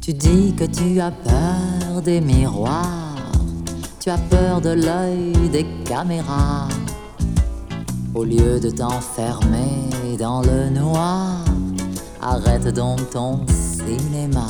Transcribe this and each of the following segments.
Tu dis que tu as peur des miroirs, tu as peur de l'œil des caméras. Au lieu de t'enfermer dans le noir, arrête donc ton cinéma.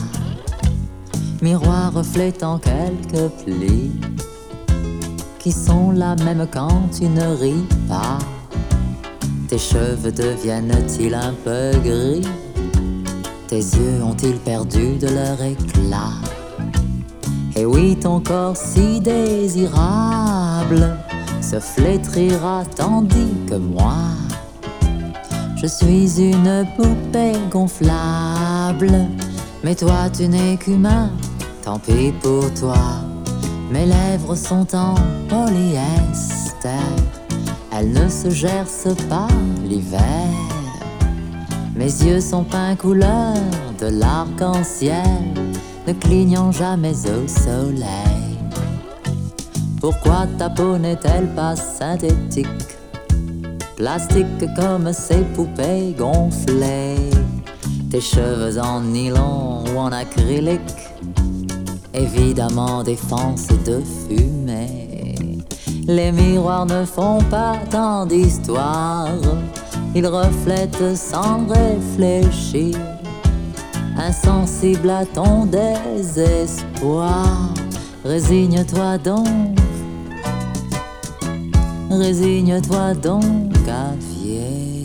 Miroir reflétant quelques plis qui sont là même quand tu ne ris pas. Tes cheveux deviennent-ils un peu gris? Tes yeux ont-ils perdu de leur éclat? Et oui, ton corps si désirable se flétrira tandis que moi, je suis une poupée gonflable. Mais toi, tu n'es qu'humain, tant pis pour toi. Mes lèvres sont en polyester, elles ne se gercent pas l'hiver. Mes yeux sont peints couleur de l'arc-en-ciel, ne clignant jamais au soleil. Pourquoi ta peau n'est-elle pas synthétique, plastique comme ces poupées gonflées? Tes cheveux en nylon ou en acrylique, évidemment défense de fumée. Les miroirs ne font pas tant d'histoire, ils reflètent sans réfléchir, insensible à ton désespoir. Résigne-toi donc, résigne-toi donc à vieillir.